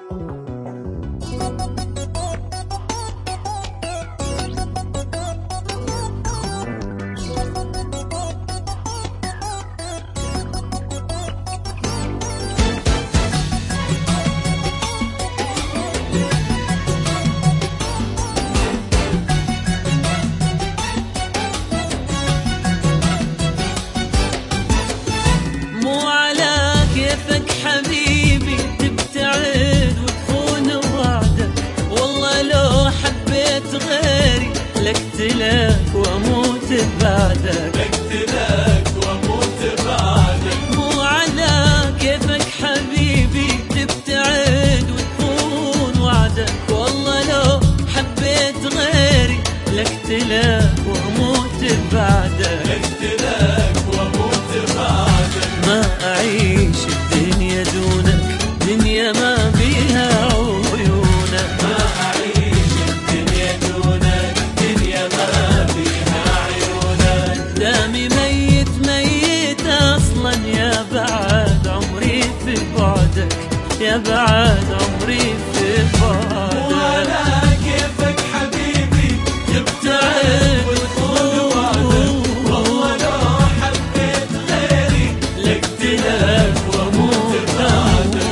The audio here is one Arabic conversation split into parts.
حبيبي تبتعد وتخون وعدك، والله لو حبيت غيري لقتلك واموت بعدك، لقتلك واموت بعدك. مو على كيفك حبيبي تبتعد وتخون وعدك، والله لو حبيت غيري لقتلك واموت بعدك، لقتلك واموت بعدك. ما اعيش الدنيا دونك، دنيا ما بيها عيونك، ما أعيش الدنيا دونك، دنيا ما بيها عيونك. دامي ميت ميت أصلا، يا بعد عمري في بعدك، يا بعد عمري في بعدك. وعلى كيفك حبيبي تبتعد وتخون وعدك، والله لو حبيت غيري لقتلك واموت بعدك.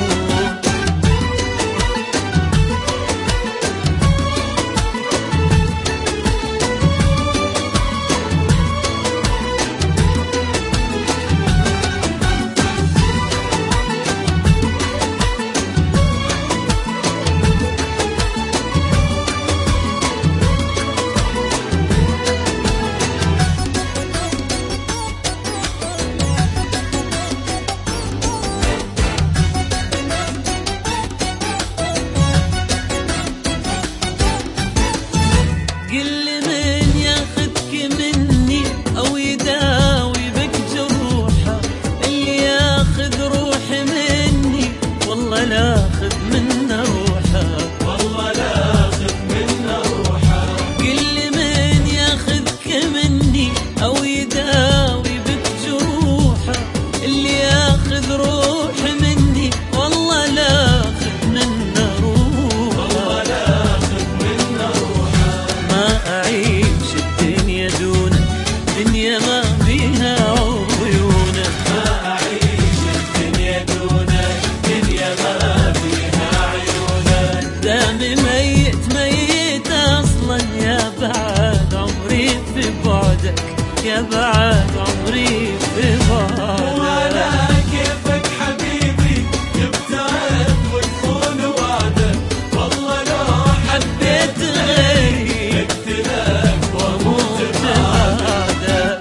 قل من ياخذك مني أو يداوي بك جروحه، اللي ياخذ روحي مني والله لا أخذ منه روحه، والله لا أخذ منه روحه. قل من ياخذك مني أو يداوي بك جروحه، اللي ياخذ روحي مني والله لا أخذ منه روحه، والله لا أخذ منه روحه. ما أعيش الدنيا دونك، دنيا ما بيها عيونك، ما أعيش الدنيا دونك، دنيا ما بيها عيونك. دامي ميت ميت أصلا، يا بعد عمري في بعدك، يا بعد عمري في وعلى بعدك. كيفك حبيبي تبتعد وتخون وعدك، والله لو حبيت غيري لقتلك واموت بعدك. بعدك.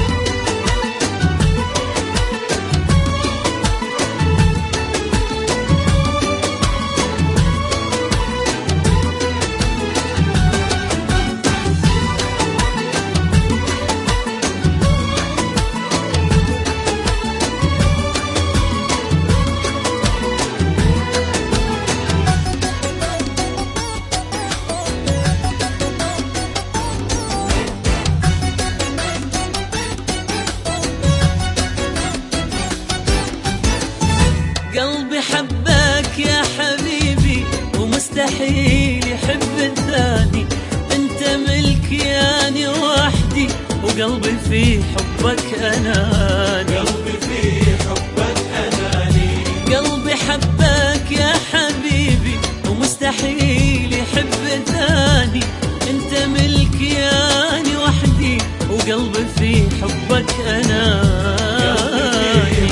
قلبي حبك يا حبيبي ومستحيل يحب الثاني، انت ملكي اني وحدي وقلبي في حبك اناني، قلبي في حبك أناني. قلبي حبك يا حبيبي ومستحيل يحب ثاني، انت ملكي اني وحدي وقلبي في حبك اناني،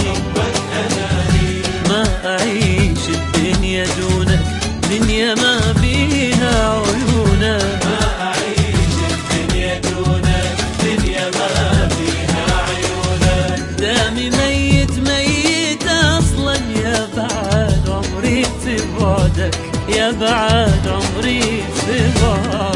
ما أعيش الدنيا دونك، دنيا ما بيها عيونك، ما أعيش الدنيا دونك، دنيا ما بيها عيونك. دامي ميت ميت أصلا، يا بعد عمري في بعدك، يا بعد عمري في بعدك.